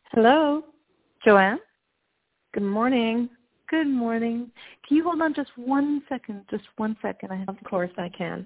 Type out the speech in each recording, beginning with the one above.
Hello. Joanne? Good morning. Good morning. Can you hold on just 1 second? Just 1 second. Of course I can.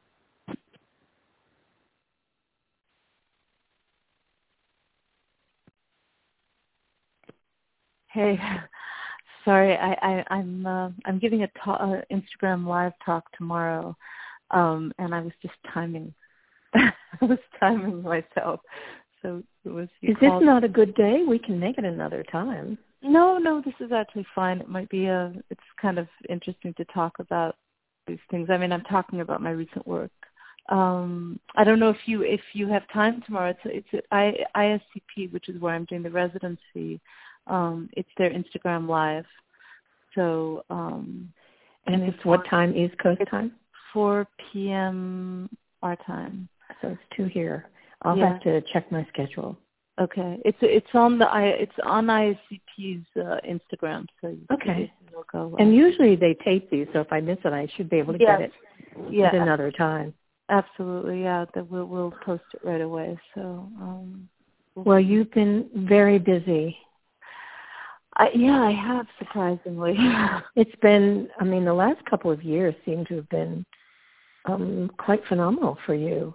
Hey, sorry. I'm giving a Instagram live talk tomorrow, and I was just timing. I was timing myself. So it was. Is this not a good day? We can make it another time. No, this is actually fine. It might be it's kind of interesting to talk about these things. I mean, I'm talking about my recent work. I don't know if you have time tomorrow. It's at ISCP, which is where I'm doing the residency. It's their Instagram Live. So, and it's what time? East Coast time? 4 p.m. our time. So it's 2 here. I'll have to check my schedule. Okay, it's on ISCP's Instagram, so it'll go well. And usually they tape these, so if I miss it, I should be able to get it at another time. Absolutely, yeah. That we'll post it right away. So, well, you've been very busy. I have, surprisingly. It's been, the last couple of years seem to have been quite phenomenal for you.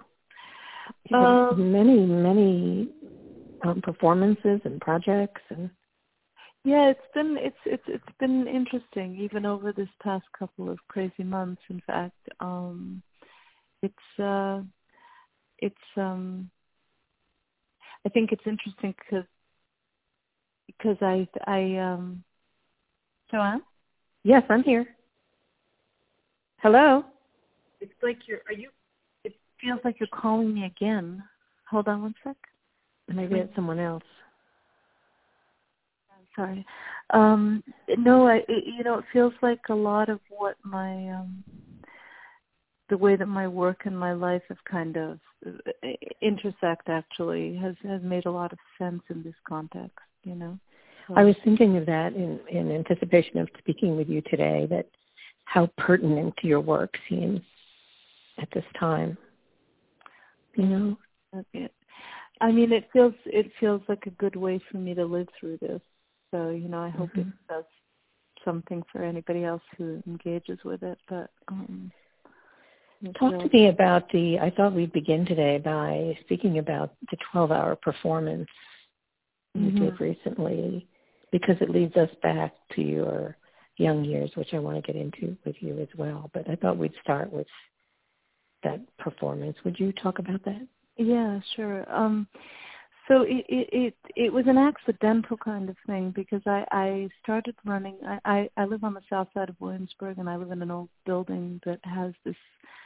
Many performances and projects and it's been interesting even over this past couple of crazy months. In fact, I think it's interesting because I Joanne? Yes, I'm here. Hello. It's like it feels like you're calling me again. Hold on 1 sec. Maybe it's someone else. I'm sorry. No, it feels like a lot of what my the way that my work and my life have kind of intersect actually has made a lot of sense in this context, So. I was thinking of that in anticipation of speaking with you today, that how pertinent to your work seems at this time. Okay. I mean, it feels like a good way for me to live through this. So, I hope it does something for anybody else who engages with it. But talk to me about I thought we'd begin today by speaking about the 12-hour performance you did recently, because it leads us back to your young years, which I want to get into with you as well. But I thought we'd start with that performance. Would you talk about that? Yeah, sure. So it was an accidental kind of thing because I started running. I live on the south side of Williamsburg, and I live in an old building that has this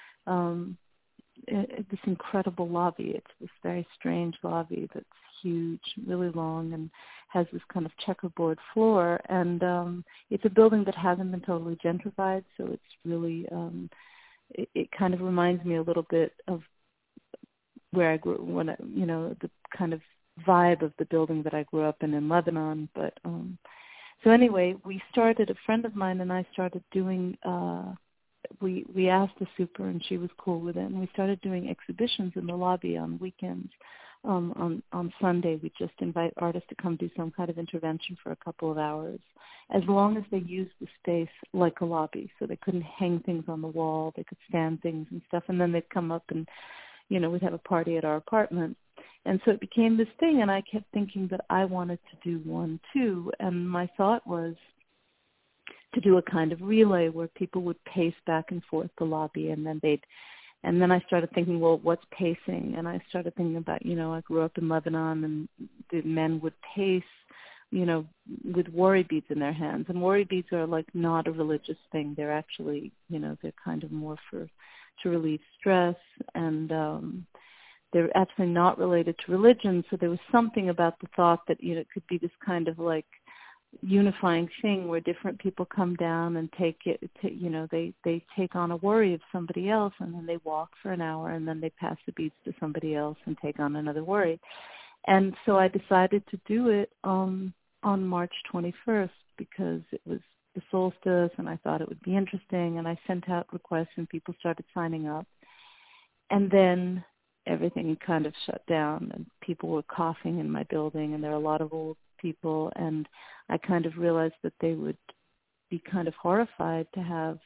this incredible lobby. It's this very strange lobby that's huge, really long, and has this kind of checkerboard floor. And it's a building that hasn't been totally gentrified, so it's really it kind of reminds me a little bit of where I grew the kind of vibe of the building that I grew up in Lebanon. But so anyway, a friend of mine and I started doing. We asked the super, and she was cool with it, and we started doing exhibitions in the lobby on weekends. On Sunday, we just invite artists to come do some kind of intervention for a couple of hours, as long as they used the space like a lobby. So they couldn't hang things on the wall, they could stand things and stuff, and then they'd come up and, we'd have a party at our apartment. And so it became this thing, and I kept thinking that I wanted to do one too, and my thought was to do a kind of relay where people would pace back and forth the lobby, and then I started thinking, well, what's pacing? And I started thinking about, I grew up in Lebanon, and the men would pace, with worry beads in their hands. And worry beads are like not a religious thing. They're actually, they're kind of more to relieve stress, and they're absolutely not related to religion. So there was something about the thought that, it could be this kind of like unifying thing where different people come down and they take on a worry of somebody else, and then they walk for an hour, and then they pass the beads to somebody else and take on another worry. And so I decided to do it on March 21st because it was the solstice, and I thought it would be interesting, and I sent out requests and people started signing up. And then everything kind of shut down, and people were coughing in my building, and there are a lot of old people, and I kind of realized that they would be kind of horrified to have,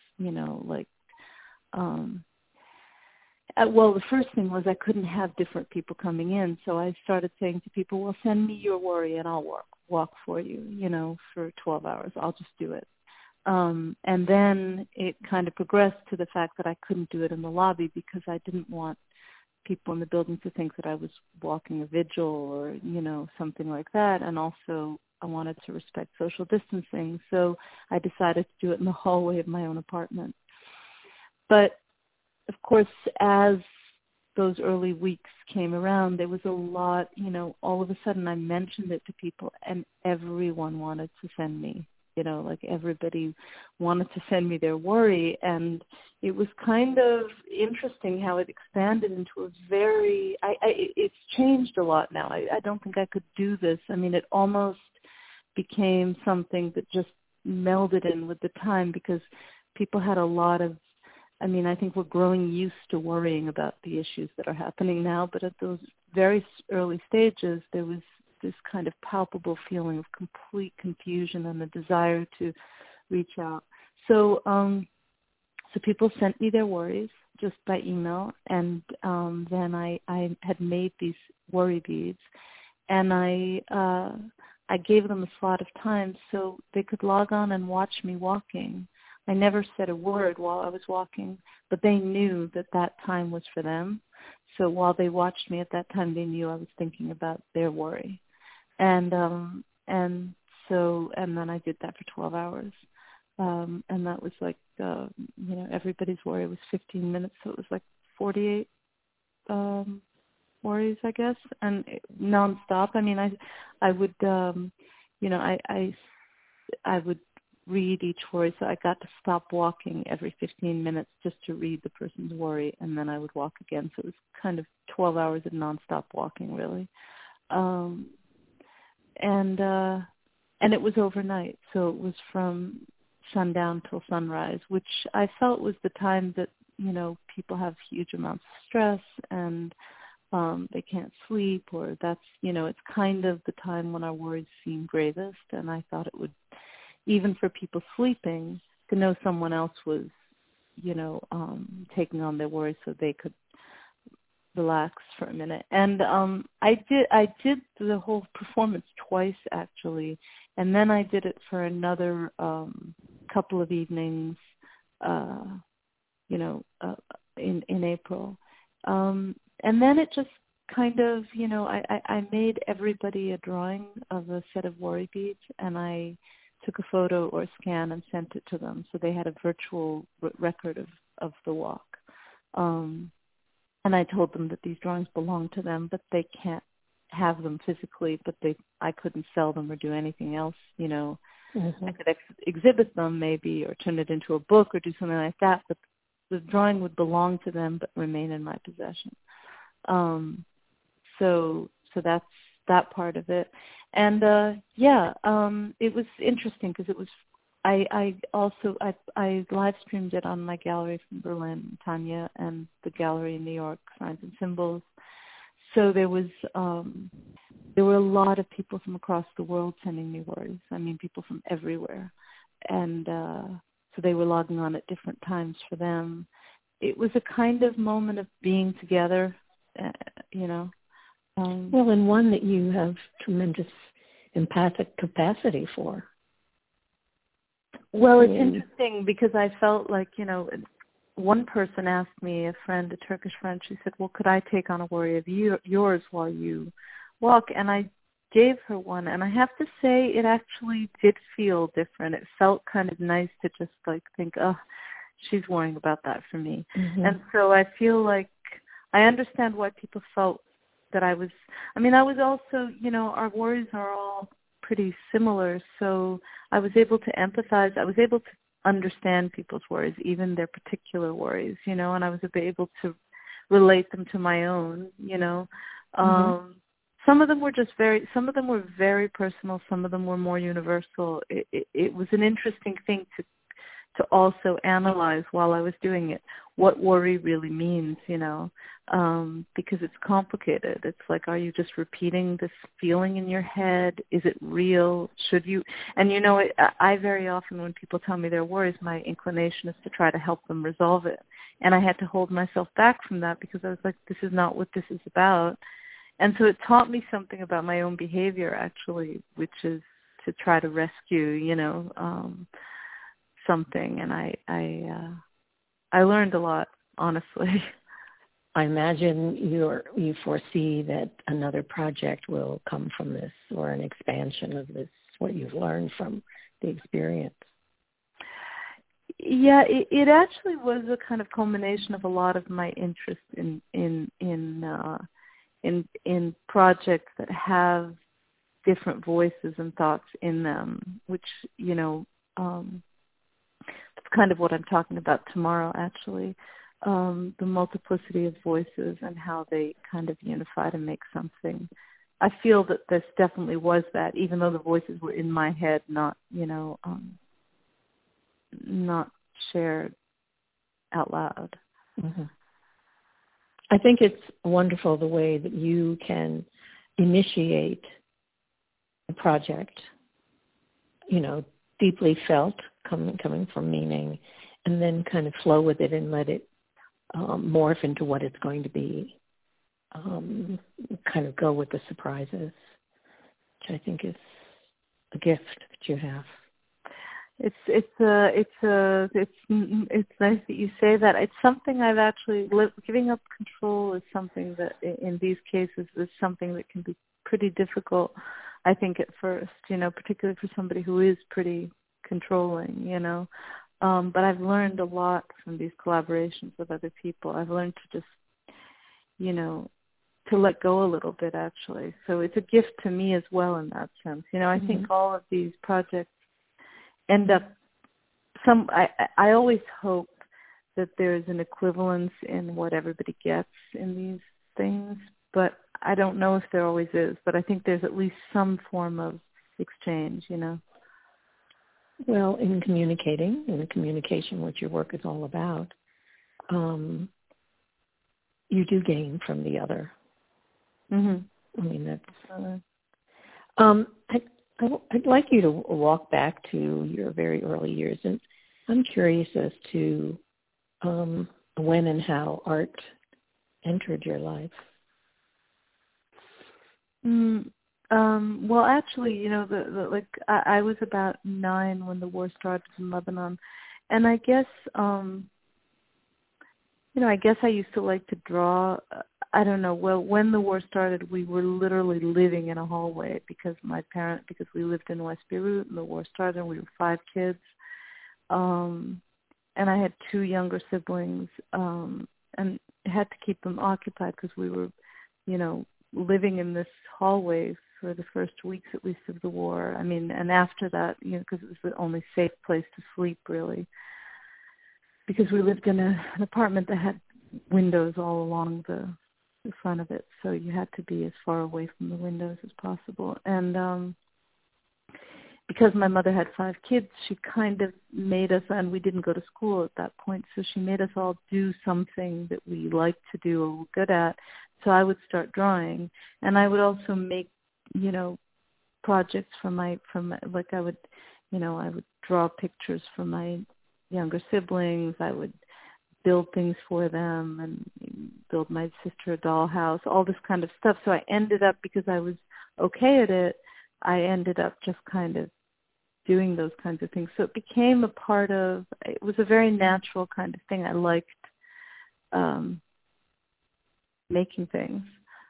well, the first thing was I couldn't have different people coming in, so I started saying to people, well, send me your worry and I'll walk for you, for 12 hours. I'll just do it. And then it kind of progressed to the fact that I couldn't do it in the lobby because I didn't want people in the building to think that I was walking a vigil or, something like that. And also I wanted to respect social distancing. So I decided to do it in the hallway of my own apartment. But of course, as those early weeks came around, there was a lot, all of a sudden I mentioned it to people and everyone wanted to send me, everybody wanted to send me their worry. And it was kind of interesting how it expanded into a very, it's changed a lot now. I don't think I could do this. I mean, it almost became something that just melded in with the time because people had a lot of, I think we're growing used to worrying about the issues that are happening now, but at those very early stages, there was this kind of palpable feeling of complete confusion and a desire to reach out. So people sent me their worries just by email, and then I had made these worry beads, and I gave them a slot of time so they could log on and watch me walking. I never said a word while I was walking, but they knew that time was for them. So while they watched me at that time, they knew I was thinking about their worry. And then I did that for 12 hours. And that was like, everybody's worry was 15 minutes. So it was like 48 worries, I guess, and nonstop. I would, I would read each worry, so I got to stop walking every 15 minutes just to read the person's worry, and then I would walk again. So it was kind of 12 hours of nonstop walking, really. And it was overnight, so it was from sundown till sunrise, which I felt was the time that, people have huge amounts of stress and they can't sleep, or that's, it's kind of the time when our worries seem gravest, and I thought it would, even for people sleeping, to know someone else was, taking on their worries so they could relax for a minute. And I did the whole performance twice, actually, and then I did it for another couple of evenings, in April. And then it just kind of, I made everybody a drawing of a set of worry beads, and I took a photo or a scan and sent it to them. So they had a virtual record of the walk. And I told them that these drawings belong to them, but they can't have them physically, but I couldn't sell them or do anything else, I could exhibit them maybe or turn it into a book or do something like that, but the drawing would belong to them but remain in my possession. So that's that part of it. And it was interesting because it was, I live streamed it on my gallery from Berlin, Tanya, and the gallery in New York, Signs and Symbols. So there were a lot of people from across the world sending me worries. People from everywhere. And so they were logging on at different times for them. It was a kind of moment of being together, well, and one that you have tremendous empathic capacity for. Well, it's interesting because I felt like, one person asked me, a Turkish friend, she said, well, could I take on a worry of yours while you walk? And I gave her one, and I have to say it actually did feel different. It felt kind of nice to just think, oh, she's worrying about that for me. Mm-hmm. And so I feel like I understand why people felt that I was also, our worries are all pretty similar, so I was able to empathize. I was able to understand people's worries, even their particular worries, and I was able to relate them to my own, Mm-hmm. Some of them were very personal. Some of them were more universal. It was an interesting thing to also analyze while I was doing it what worry really means, because it's complicated. It's like, are you just repeating this feeling in your head? Is it real? Should you? And I very often, when people tell me their worries, my inclination is to try to help them resolve it. And I had to hold myself back from that because I was like, this is not what this is about. And so it taught me something about my own behavior, actually, which is to try to rescue, something. And I learned a lot, honestly. I imagine you foresee that another project will come from this, or an expansion of this, what you've learned from the experience. Yeah, it actually was a kind of culmination of a lot of my interest in projects that have different voices and thoughts in them, which, that's kind of what I'm talking about tomorrow, actually. The multiplicity of voices and how they kind of unify to make something. I feel that this definitely was that, even though the voices were in my head, not shared out loud. Mm-hmm. I think it's wonderful the way that you can initiate a project, deeply felt, coming from meaning, and then kind of flow with it and let it morph into what it's going to be. Kind of go with the surprises, which I think is a gift that you have. It's nice that you say that. It's something I've actually giving up control is something that in these cases is something that can be pretty difficult, I think, at first, particularly for somebody who is pretty controlling, but I've learned a lot from these collaborations with other people. I've learned to just, to let go a little bit, actually. So it's a gift to me as well in that sense. I think all of these projects end up I always hope that there's an equivalence in what everybody gets in these things, but I don't know if there always is, but I think there's at least some form of exchange, Well, in communication, what your work is all about, you do gain from the other. Mm-hmm. I mean, that's... I'd like you to walk back to your very early years, and I'm curious as to when and how art entered your life. Well, actually, I was about 9 when the war started in Lebanon, and I guess, I guess I used to like to draw. I don't know. Well, when the war started, we were literally living in a hallway because we lived in West Beirut, and the war started, and we were 5 kids. And I had 2 younger siblings, and had to keep them occupied because we were, living in this hallway for the first weeks, at least, of the war. I mean, and after that, because it was the only safe place to sleep, really, because we lived in an apartment that had windows all along the front of it, so you had to be as far away from the windows as possible. And because my mother had 5 kids, she kind of made us, and we didn't go to school at that point, so she made us all do something that we liked to do or were good at. So I would start drawing, and I would also make, projects I would draw pictures for my younger siblings. I would build things for them and build my sister a dollhouse, all this kind of stuff. So I ended up, because I was okay at it, I ended up just kind of doing those kinds of things. So it became it was a very natural kind of thing. I liked making things,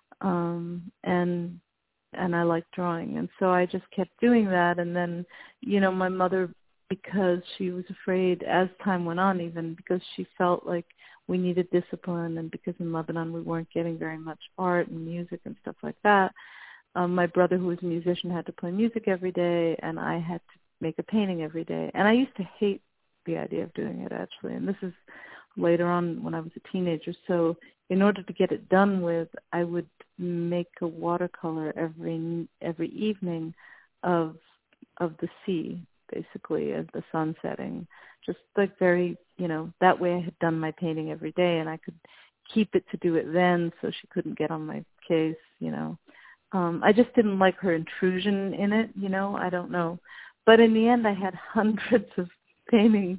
and I liked drawing. And so I just kept doing that. And then, my mother, because she was afraid as time went on, even because she felt like we needed discipline, and because in Lebanon we weren't getting very much art and music and stuff like that. My brother, who was a musician, had to play music every day, and I had to make a painting every day. And I used to hate the idea of doing it, actually. And this is later on when I was a teenager. So in order to get it done with, I would make a watercolor every evening of the sea, basically, as the sun setting. Just like very, that way I had done my painting every day, and I could keep it to do it then, so she couldn't get on my case. I just didn't like her intrusion in it. I don't know, but in the end, I had hundreds of paintings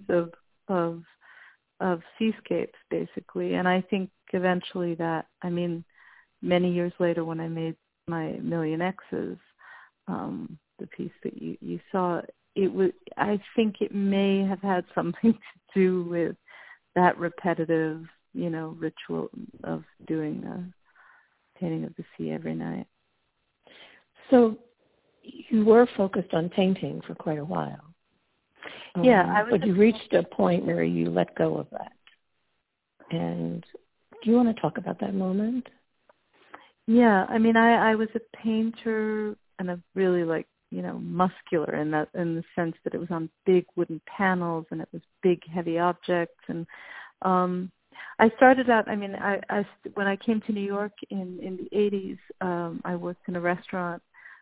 of seascapes, basically, and I think eventually that, many years later when I made my Million X's, the piece that you saw, I think it may have had something to do with that repetitive, ritual of doing a painting of the sea every night. So you were focused on painting for quite a while. Yeah. But you reached a point where you let go of that. And do you want to talk about that moment? Yeah. I was a painter and a really muscular in the sense that it was on big wooden panels and it was big, heavy objects. And I started out, when I came to New York in the 80s, I worked in a restaurant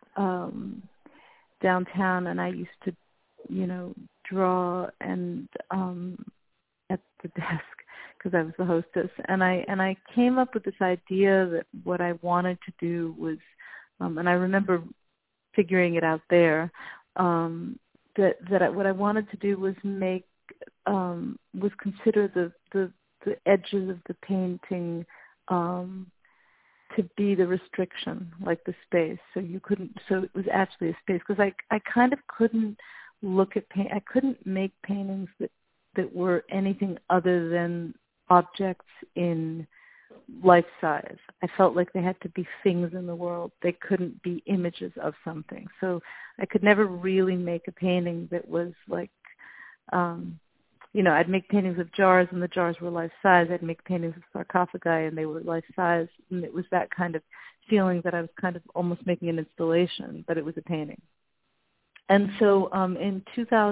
downtown, and I used to, draw and at the desk because I was the hostess. And I came up with this idea that what I wanted to do was, and I remember figuring it out there, that what I wanted to do was was consider the edges of the painting to be the restriction, like the space. So it was actually a space, because I kind of couldn't look at I couldn't make paintings that were anything other than objects in life size. I felt like they had to be things in the world. They couldn't be images of something. So I could never really make a painting that was like, I'd make paintings of jars, and the jars were life size. I'd make paintings of sarcophagi, and they were life size. And it was that kind of feeling that I was kind of almost making an installation, but it was a painting. And so in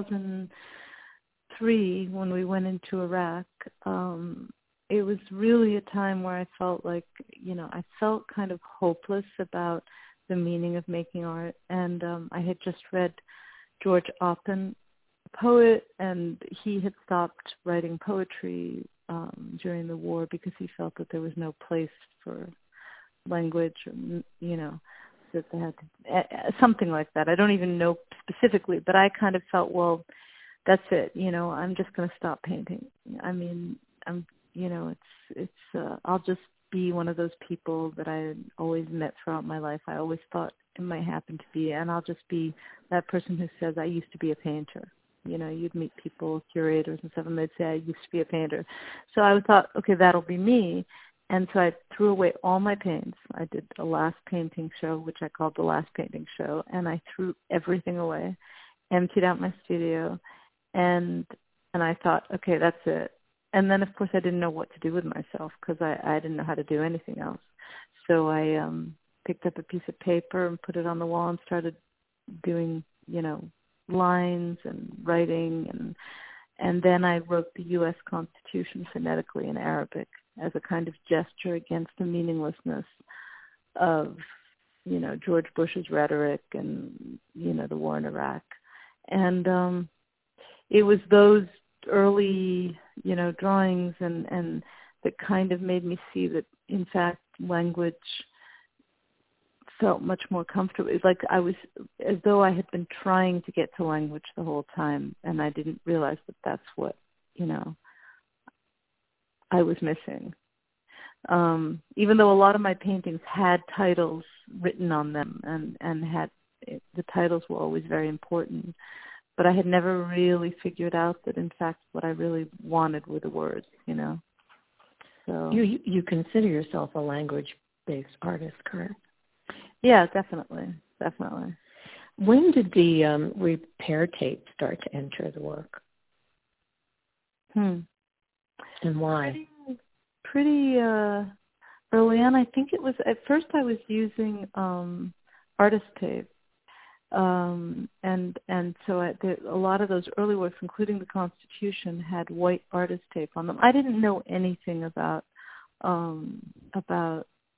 2003, when we went into Iraq, it was really a time where I felt like, I felt kind of hopeless about the meaning of making art. And I had just read George Oppen, a poet, and he had stopped writing poetry during the war because he felt that there was no place for language, that they had to, something like that. I don't even know specifically, but I kind of felt, well, that's it. I'm just going to stop painting. I'll just be one of those people that I always met throughout my life. I always thought it might happen to be, and I'll just be that person who says, I used to be a painter. You'd meet people, curators and stuff, and they'd say, I used to be a painter. So I thought, okay, that'll be me. And so I threw away all my paints. I did a last painting show, which I called the Last Painting Show, and I threw everything away, emptied out my studio, and I thought, okay, that's it. And then, of course, I didn't know what to do with myself because I didn't know how to do anything else. So I picked up a piece of paper and put it on the wall and started doing, lines and writing. And then I wrote the U.S. Constitution phonetically in Arabic as a kind of gesture against the meaninglessness of, George Bush's rhetoric and, the war in Iraq. And it was those early, drawings and that kind of made me see that, in fact, language felt much more comfortable. It's like I was, as though I had been trying to get to language the whole time, and I didn't realize that that's what, I was missing. Even though a lot of my paintings had titles written on them and had, the titles were always very important, but I had never really figured out that, in fact, what I really wanted were the words, So you consider yourself a language-based artist, correct? Yeah, definitely. When did the repair tape start to enter the work? And why? Pretty early on. I think it was, at first I was using artist tape. And so a lot of those early works, including the Constitution, had white artist tape on them. I didn't know anything about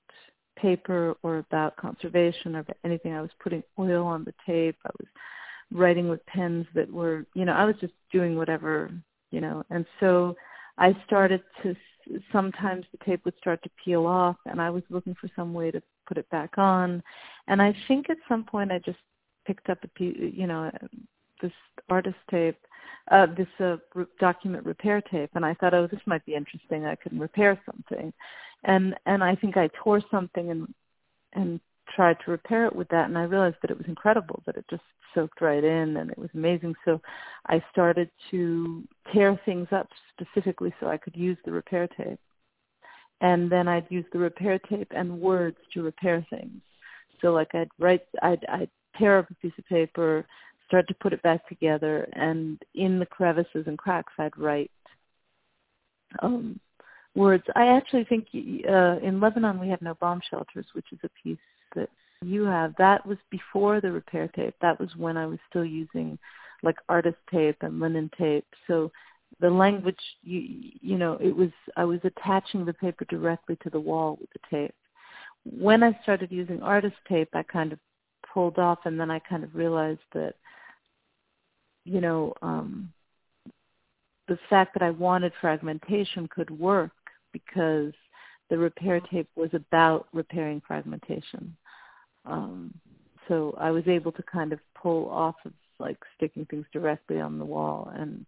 paper or about conservation or about anything. I was putting oil on the tape. I was writing with pens that were, I was just doing whatever, and so I started to, sometimes the tape would start to peel off, and I was looking for some way to put it back on. And I think at some point I just picked up this artist tape, document repair tape, and I thought, oh, this might be interesting. I could repair something. And I think I tore something and tried to repair it with that, and I realized that it was incredible, that it just soaked right in, and it was amazing. So I started to tear things up specifically so I could use the repair tape. And then I'd use the repair tape and words to repair things. So like I'd tear up a piece of paper, start to put it back together, and in the crevices and cracks I'd write words. I actually think in Lebanon we have no bomb shelters, which is a piece that you have. That was before the repair tape. That was when I was still using like artist tape and linen tape. So the language, I was attaching the paper directly to the wall with the tape. When I started using artist tape, I kind of pulled off, and then I kind of realized that, the fact that I wanted fragmentation could work because the repair tape was about repairing fragmentation. So I was able to kind of pull off of like sticking things directly on the wall. And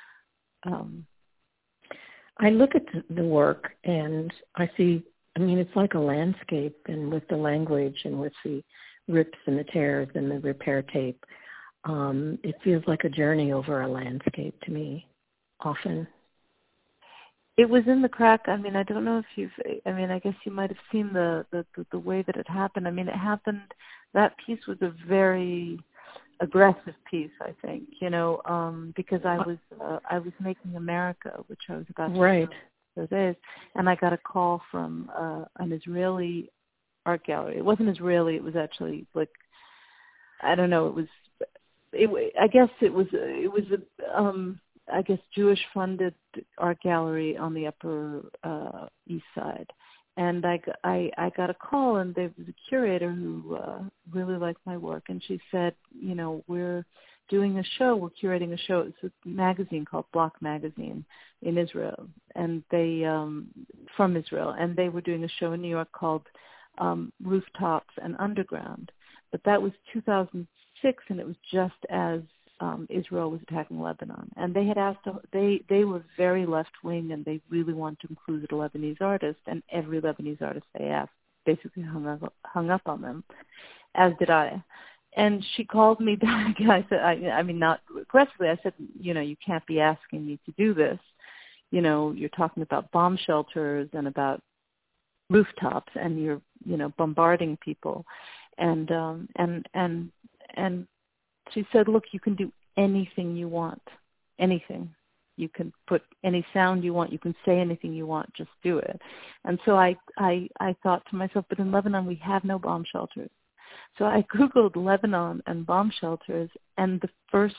I look at the work and I see, it's like a landscape, and with the language and with the rips and the tears and the repair tape, it feels like a journey over a landscape to me often. It was in the crack. I don't know if I guess you might have seen the way that it happened. It happened, that piece was a very aggressive piece, I think, because I was making America, which I was about to right. those days, and I got a call from an Israeli art gallery. It wasn't Israeli, it was actually like, I don't know, I guess Jewish funded art gallery on the Upper East Side. And I got a call, and there was a curator who really liked my work, and she said, we're doing a show, we're curating a show. It's a magazine called Block Magazine in Israel, and they, from Israel, and they were doing a show in New York called Rooftops and Underground. But that was 2006, and it was just as Israel was attacking Lebanon. And they had asked, they were very left-wing, and they really wanted to include a Lebanese artist, and every Lebanese artist they asked basically hung up on them, as did I. And she called me back, and I said, not aggressively, I said, you can't be asking me to do this. You're talking about bomb shelters and about rooftops, and you're, bombarding people. And she said, look, you can do anything you want, anything. You can put any sound you want. You can say anything you want. Just do it. And so I thought to myself, but in Lebanon we have no bomb shelters. So I Googled Lebanon and bomb shelters, and the first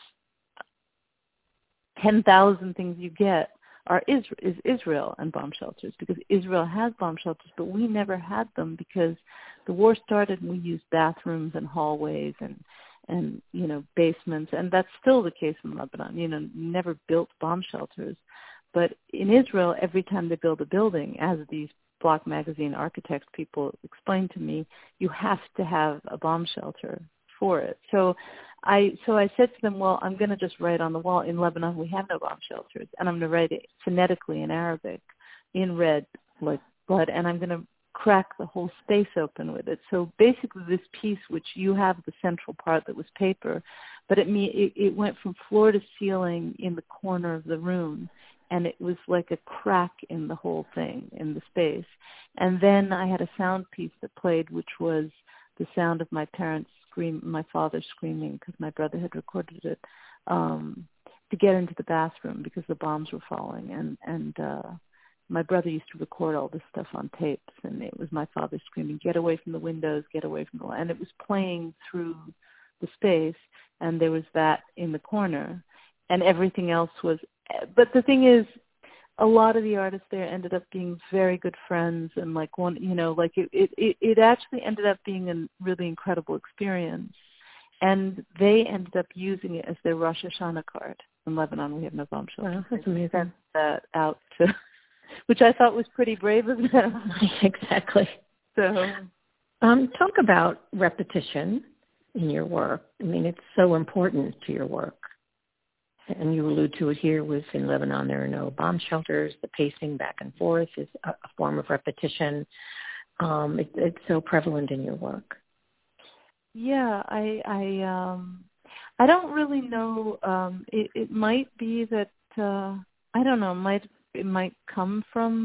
10,000 things you get is Israel and bomb shelters, because Israel has bomb shelters, but we never had them because the war started and we used bathrooms and hallways and basements, and that's still the case in Lebanon. Never built bomb shelters. But in Israel, every time they build a building, as these Block Magazine architects people explained to me, you have to have a bomb shelter for it. So I said to them, well, I'm going to just write on the wall, in Lebanon we have no bomb shelters, and I'm going to write it phonetically in Arabic, in red, like blood, and I'm going to crack the whole space open with it. So basically this piece, which you have the central part that was paper, but it went from floor to ceiling in the corner of the room, and it was like a crack in the whole thing, in the space. And then I had a sound piece that played, which was the sound of my parents my father screaming, because my brother had recorded it, to get into the bathroom because the bombs were falling. And my brother used to record all this stuff on tapes, and it was my father screaming, get away from the windows, get away from the... And it was playing through the space, and there was that in the corner, and everything else was... But the thing is, a lot of the artists there ended up being very good friends, and like one, it actually ended up being a really incredible experience. And they ended up using it as their Rosh Hashanah card. In Lebanon, we have no bomb shelter. Wow, that's amazing. Sent that out to, which I thought was pretty brave of them. Exactly. So, talk about repetition in your work. I mean, it's so important to your work. And you allude to it here with in Lebanon, there are no bomb shelters. The pacing back and forth is a form of repetition. It's so prevalent in your work. Yeah, I don't really know. It might be that I don't know. It might come from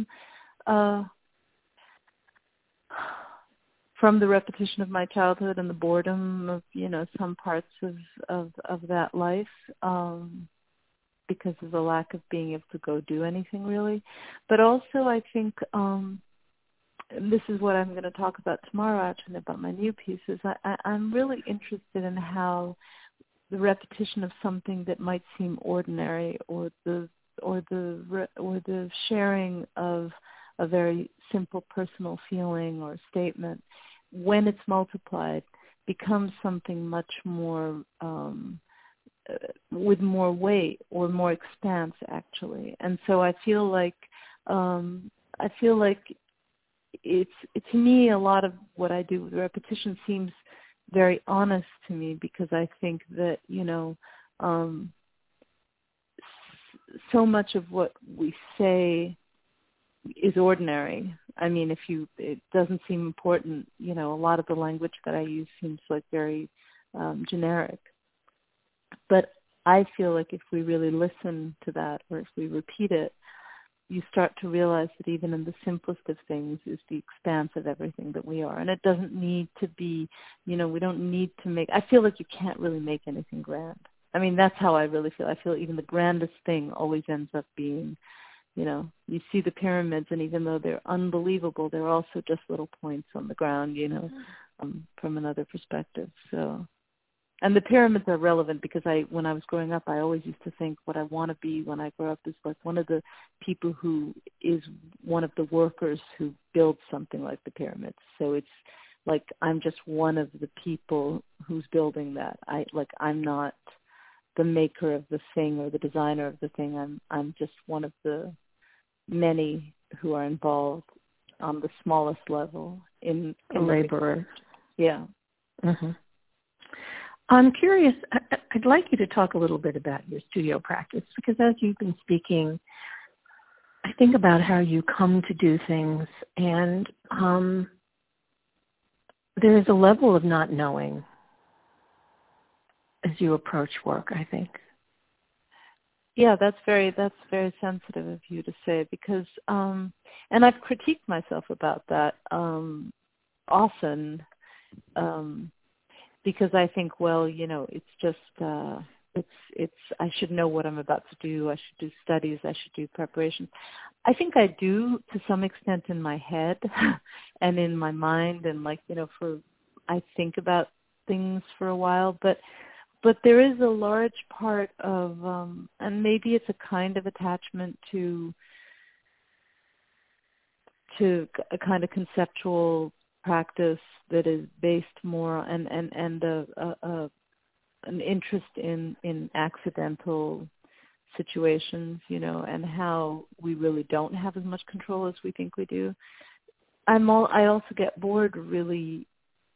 the repetition of my childhood and the boredom of some parts of that life, because of the lack of being able to go do anything really. But also, I think. This is what I'm going to talk about tomorrow, actually, about my new pieces. I'm really interested in how the repetition of something that might seem ordinary, or the sharing of a very simple personal feeling or statement, when it's multiplied, becomes something much more with more weight or more expanse, actually. And so I feel like it's to me, a lot of what I do with repetition seems very honest to me, because I think that so much of what we say is ordinary. I mean, it doesn't seem important. A lot of the language that I use seems like very generic. But I feel like if we really listen to that, or if we repeat it, you start to realize that even in the simplest of things is the expanse of everything that we are. And it doesn't need to be, we don't need to make, I feel like you can't really make anything grand. I mean, that's how I really feel. I feel even the grandest thing always ends up being, you see the pyramids, and even though they're unbelievable, they're also just little points on the ground, from another perspective. So. And the pyramids are relevant because when I was growing up, I always used to think what I want to be when I grow up is like one of the people who is one of the workers who build something like the pyramids. So it's like I'm just one of the people who's building that. I'm not the maker of the thing or the designer of the thing. I'm just one of the many who are involved on the smallest level in a laborer. Yeah. Mm-hmm. I'm curious, I'd like you to talk a little bit about your studio practice, because as you've been speaking, I think about how you come to do things, and there is a level of not knowing as you approach work, I think. Yeah, that's very sensitive of you to say, because, and I've critiqued myself about that often, because I think, it's just, I should know what I'm about to do. I should do studies. I should do preparations. I think I do to some extent in my head and in my mind, and I think about things for a while, but there is a large part of, and maybe it's a kind of attachment to a kind of conceptual practice that is based more and an interest in accidental situations, and how we really don't have as much control as we think we do. I also get bored really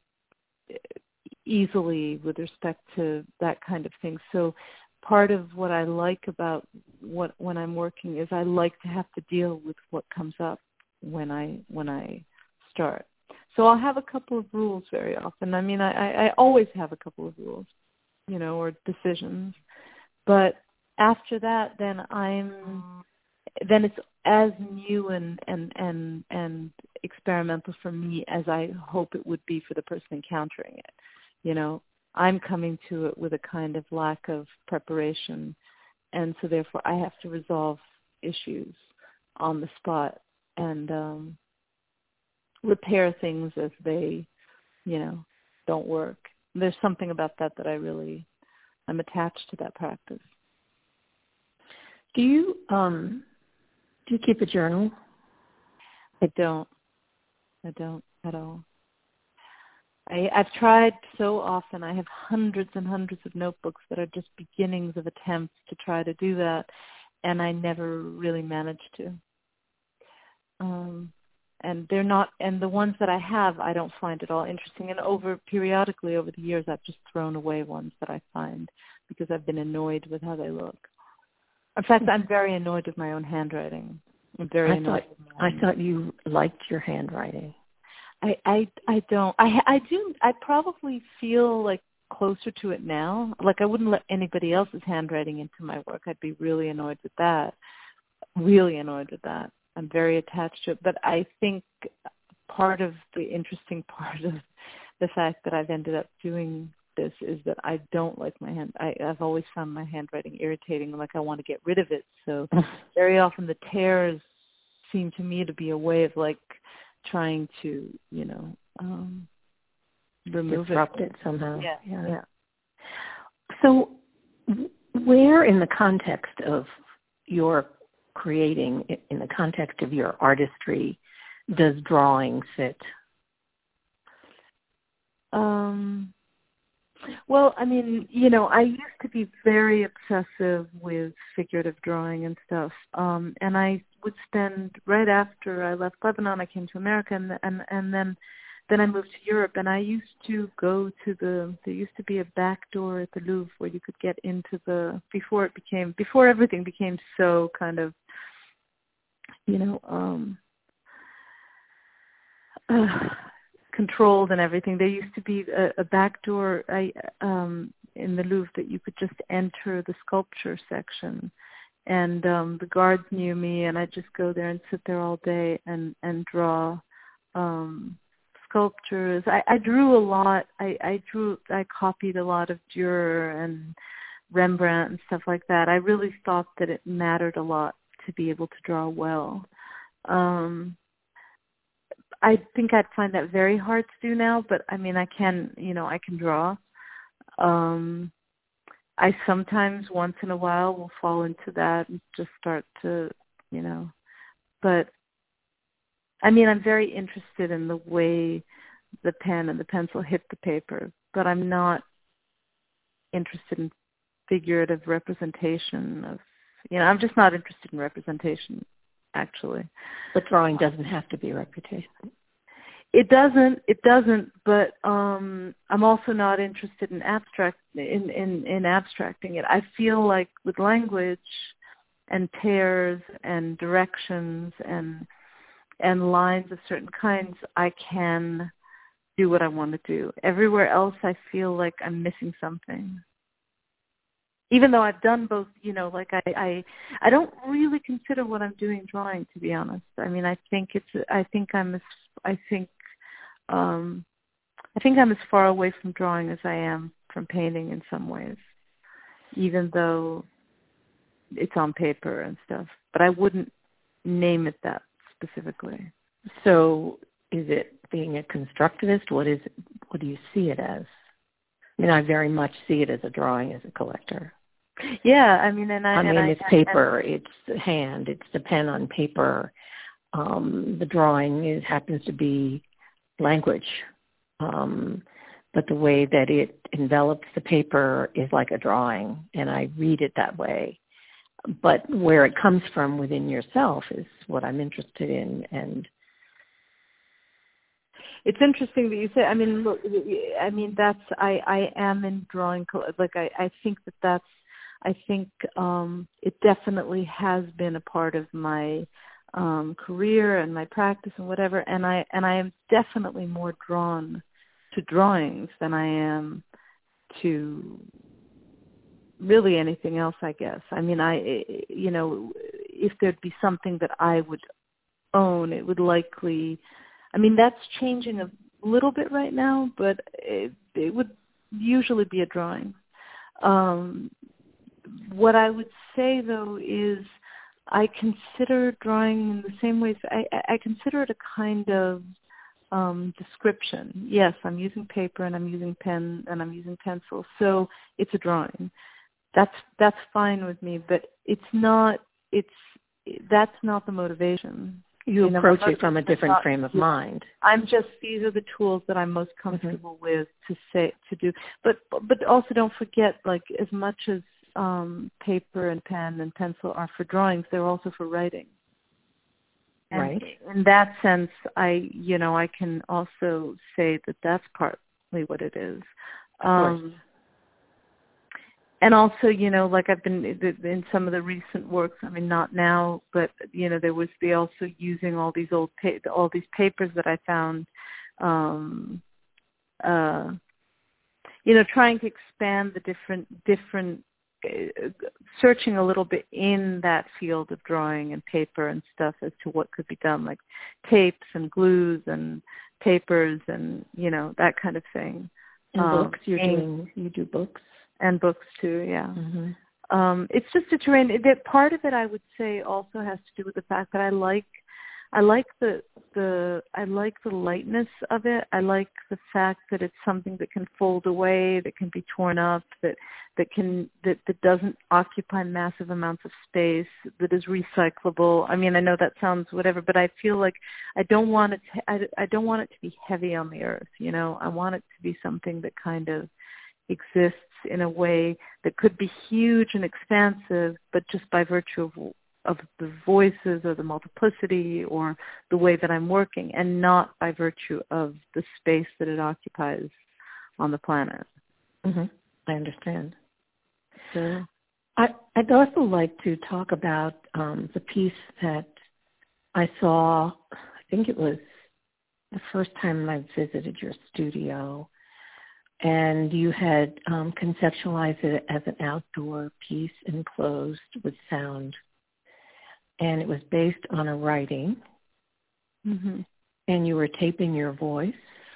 easily with respect to that kind of thing. So part of what I like about when I'm working is I like to have to deal with what comes up when I start. So I'll have a couple of rules very often. I mean, I always have a couple of rules, or decisions. But after that, then it's as new and experimental for me as I hope it would be for the person encountering it. I'm coming to it with a kind of lack of preparation, and so therefore I have to resolve issues on the spot and repair things as they, don't work. There's something about that I'm attached to that practice. Do you keep a journal? I don't at all. I've tried so often. I have hundreds and hundreds of notebooks that are just beginnings of attempts to try to do that, and I never really managed to. And they're not, and the ones that I have, I don't find at all interesting. And periodically over the years, I've just thrown away ones that I find because I've been annoyed with how they look. In fact, I'm very annoyed with my own handwriting. I'm very annoyed. I thought you liked your handwriting. I don't. I do. I probably feel like closer to it now. Like I wouldn't let anybody else's handwriting into my work. I'd be really annoyed with that. Really annoyed with that. I'm very attached to it. But I think part of the interesting part of the fact that I've ended up doing this is that I don't like my hand. I've always found my handwriting irritating. Like I want to get rid of it. So very often the tears seem to me to be a way of like trying to, disrupt it somehow. Yeah. So where in the context of your creating, in the context of your artistry, does drawing sit? Well, I mean, I used to be very obsessive with figurative drawing and stuff. And I would spend, right after I left Lebanon, I came to America, and then I moved to Europe, and I used to go to there used to be a back door at the Louvre where you could get into before everything became so kind of, controlled and everything. There used to be a back door in the Louvre that you could just enter the sculpture section, and the guards knew me, and I'd just go there and sit there all day and draw sculptures. I drew a lot. I copied a lot of Dürer and Rembrandt and stuff like that. I really thought that it mattered a lot to be able to draw well. I think I'd find that very hard to do now, but I mean, I can draw. I sometimes, once in a while, will fall into that and just start to, but I mean, I'm very interested in the way the pen and the pencil hit the paper, but I'm not interested in figurative representation of, I'm just not interested in representation, actually. But drawing doesn't have to be representation. It doesn't, but I'm also not interested in abstracting it. I feel like with language and pairs and directions and lines of certain kinds, I can do what I want to do. Everywhere else, I feel like I'm missing something. Even though I've done both, I don't really consider what I'm doing drawing, to be honest. I mean, I think I'm as far away from drawing as I am from painting in some ways, even though it's on paper and stuff. But I wouldn't name it that specifically. So is it being a constructivist? What do you see it as? I mean, I very much see it as a drawing, as a collector. Yeah, I mean, it's paper, it's the hand, it's the pen on paper. The drawing happens to be language, but the way that it envelops the paper is like a drawing, and I read it that way. But where it comes from within yourself is what I'm interested in. And it's interesting that you say. I mean, look, I am in drawing. Like I think that's. I think it definitely has been a part of my career and my practice and whatever. And I am definitely more drawn to drawings than I am to really anything else, I guess. I mean, if there'd be something that I would own, it would likely. I mean, that's changing a little bit right now, but it would usually be a drawing. What I would say, though, is I consider drawing in the same way. I consider it a kind of description. Yes, I'm using paper and I'm using pen and I'm using pencil, so it's a drawing. That's fine with me, but it's not. That's not the motivation. You approach it from a different frame of mind. These are the tools that I'm most comfortable with to do. But also don't forget, like, as much as paper and pen and pencil are for drawings, they're also for writing. And right. In that sense, I can also say that that's partly what it is. And also, like I've been in some of the recent works, I mean, not now, but, there was also using all these all these papers that I found, trying to expand the different, searching a little bit in that field of drawing and paper and stuff as to what could be done, like tapes and glues and papers and, that kind of thing. And books, you do books? And books too, yeah. Mm-hmm. It's just a terrain. That part of it, I would say, also has to do with the fact that I like the lightness of it. I like the fact that it's something that can fold away, that can be torn up, that doesn't occupy massive amounts of space, that is recyclable. I mean, I know that sounds whatever, but I feel like I don't want it to be heavy on the earth. I want it to be something that kind of exists in a way that could be huge and expansive, but just by virtue of the voices or the multiplicity or the way that I'm working, and not by virtue of the space that it occupies on the planet. Mm-hmm. I understand. So I'd also like to talk about the piece that I saw, I think it was the first time I visited your studio, and you had conceptualized it as an outdoor piece enclosed with sound. And it was based on a writing. Mm-hmm. And you were taping your voice.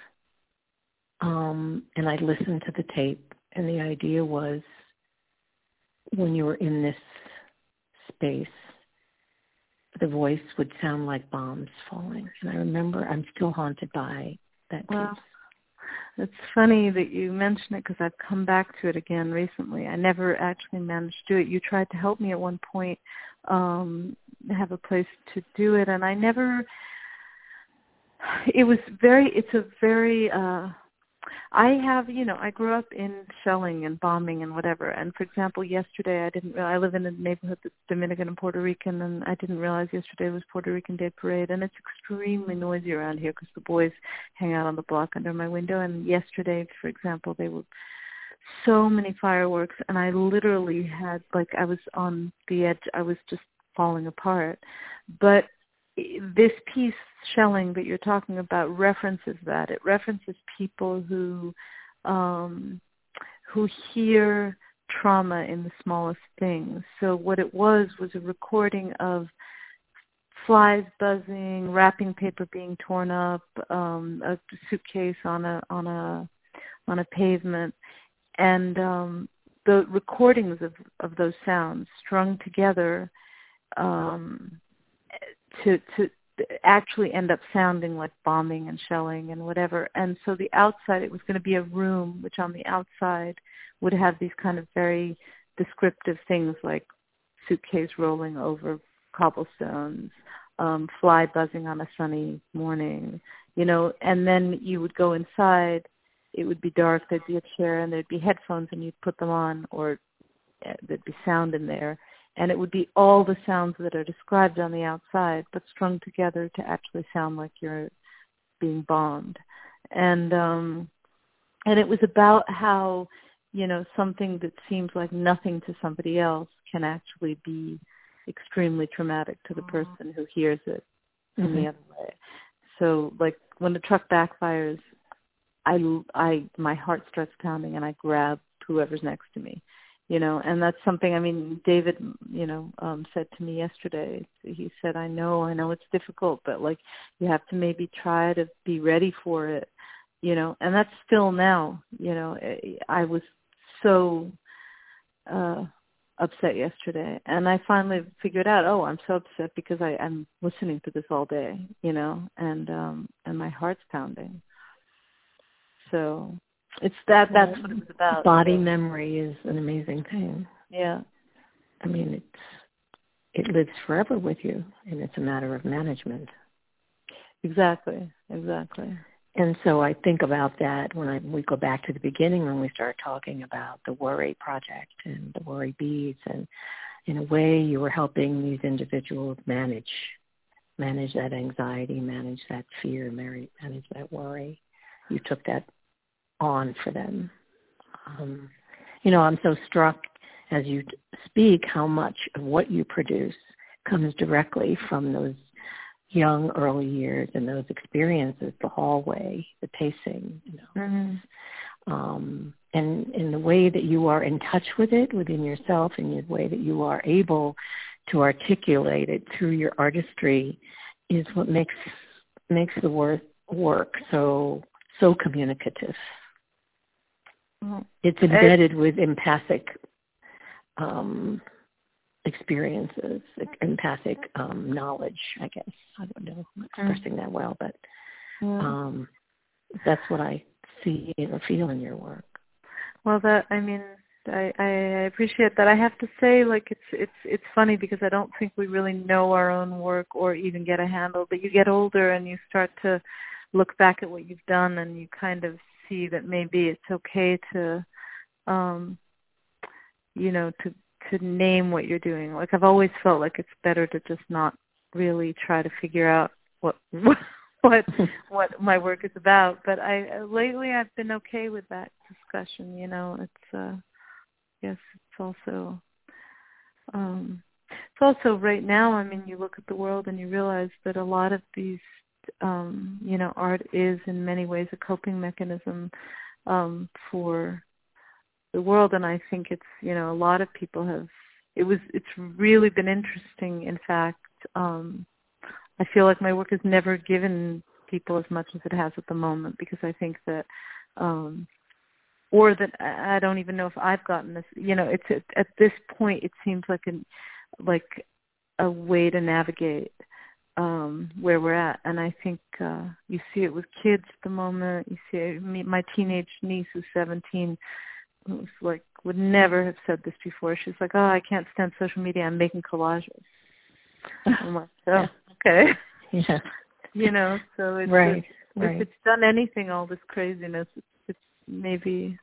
And I listened to the tape. And the idea was when you were in this space, the voice would sound like bombs falling. And I remember I'm still haunted by that piece. It's funny that you mention it because I've come back to it again recently. I never actually managed to do it. You tried to help me at one point have a place to do it, and I never. I grew up in shelling and bombing and whatever. And for example, yesterday I live in a neighborhood that's Dominican and Puerto Rican, and I didn't realize yesterday was Puerto Rican Day Parade. And it's extremely noisy around here because the boys hang out on the block under my window. And yesterday, for example, there were so many fireworks, and I literally had, I was on the edge. I was just falling apart. But this piece, Shelling, that you're talking about references that. It references people who hear trauma in the smallest things. So what it was a recording of flies buzzing, wrapping paper being torn up, a suitcase on a pavement, and the recordings of those sounds strung together to actually end up sounding like bombing and shelling and whatever. And so the outside, it was going to be a room which on the outside would have these kind of very descriptive things like suitcase rolling over cobblestones, fly buzzing on a sunny morning, and then you would go inside. It would be dark, there'd be a chair, and there'd be headphones, and you'd put them on, or there'd be sound in there. And it would be all the sounds that are described on the outside, but strung together to actually sound like you're being bombed. And it was about how, something that seems like nothing to somebody else can actually be extremely traumatic to the person who hears it in the other way. So, like, when the truck backfires, my heart starts pounding, and I grab whoever's next to me. And that's something, David, said to me yesterday. He said, I know it's difficult, but, you have to maybe try to be ready for it, and that's still now, I was so upset yesterday, and I finally figured out, I'm so upset because I'm listening to this all day, and my heart's pounding. So it's that's what it was about. Body memory is an amazing thing. Yeah. it lives forever with you, and it's a matter of management. Exactly. And so I think about that when we go back to the beginning when we start talking about the Worry Project and the Worry Beads, and in a way you were helping these individuals manage that anxiety, manage that fear, manage that worry. You took that on for them. I'm so struck as you speak how much of what you produce comes directly from those young early years and those experiences, the hallway, the pacing, and in the way that you are in touch with it within yourself, and the way that you are able to articulate it through your artistry is what makes the work so communicative. It's embedded with empathic experiences, empathic knowledge, I guess. I don't know if I'm expressing that well, but that's what I see or feel in your work. Well, I appreciate that. I have to say, it's funny because I don't think we really know our own work or even get a handle. But you get older and you start to look back at what you've done, and you kind of see that maybe it's okay to, to name what you're doing. Like, I've always felt like it's better to just not really try to figure out what my work is about. But lately I've been okay with that discussion. It's yes, it's also right now. You look at the world and you realize that a lot of these, art is in many ways a coping mechanism for the world, and I think it's a lot of people have. It's really been interesting. In fact, I feel like my work has never given people as much as it has at the moment, because I think that, or that I don't even know if I've gotten this. It's at this point it seems like a way to navigate where we're at, and I think you see it with kids at the moment. You see it, my teenage niece who's 17. Who's would never have said this before. She's like, "Oh, I can't stand social media. I'm making collages." I'm like, "Oh, okay." Yeah. So it's right. If it's done anything, all this craziness, it's maybe,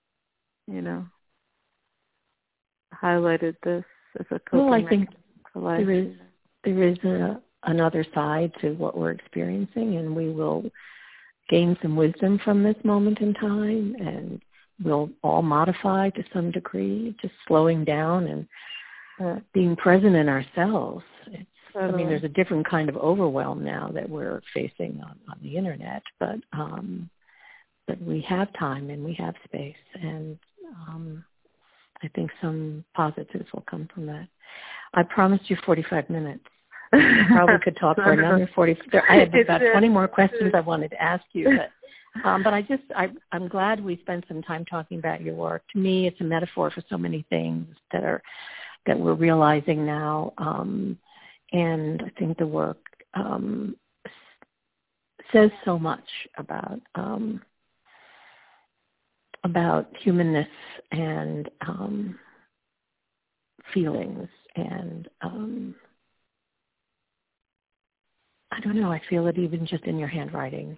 highlighted this as a coping. Well, I think there is another side to what we're experiencing, and we will gain some wisdom from this moment in time, and we'll all modify to some degree, just slowing down and being present in ourselves. There's a different kind of overwhelm now that we're facing on the internet, but we have time and we have space, and I think some positives will come from that. I promised you 45 minutes. I probably could talk for another 40. I have about 20 more questions I wanted to ask you, but I'm glad we spent some time talking about your work. To me, it's a metaphor for so many things that we're realizing now, and I think the work says so much about humanness and feelings, and I don't know. I feel it even just in your handwriting.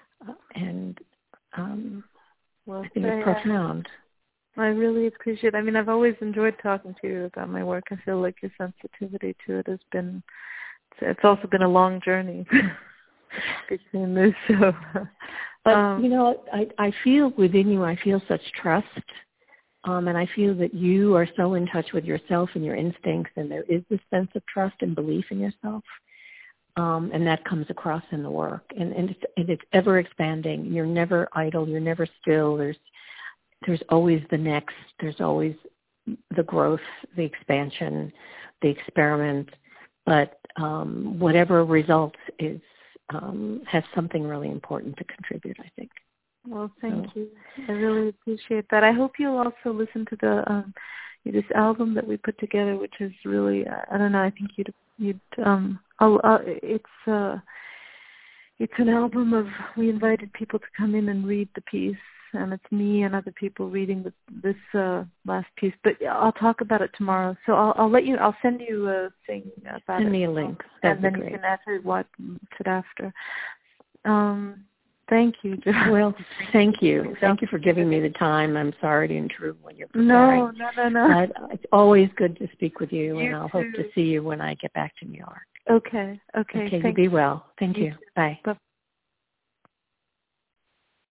I think it's profound. I really appreciate it. I've always enjoyed talking to you about my work. I feel like your sensitivity to it has been, it's also been a long journey between this. So, but, I feel within you, I feel such trust. And I feel that you are so in touch with yourself and your instincts, and there is this sense of trust and belief in yourself. And that comes across in the work, and it's ever expanding. You're never idle. You're never still. There's always the next. There's always the growth, the expansion, the experiment. But whatever results has something really important to contribute, I think. Well, thank you. I really appreciate that. I hope you'll also listen to this album that we put together, which is really, I don't know, I think you'd it's an album of, we invited people to come in and read the piece and it's me and other people reading this last piece. But I'll talk about it tomorrow. So I'll let you. I'll send you a thing about it. Send me a link. That'd and then be great. You can actually watch it after. Thank you, Jo. Well, thank you. Thank you for giving me the time. I'm sorry to intrude when you're preparing. No. It's always good to speak with you, and I'll too. hope to see you when I get back to New York. Okay. Okay, you be well. Thank you. Bye. Bye.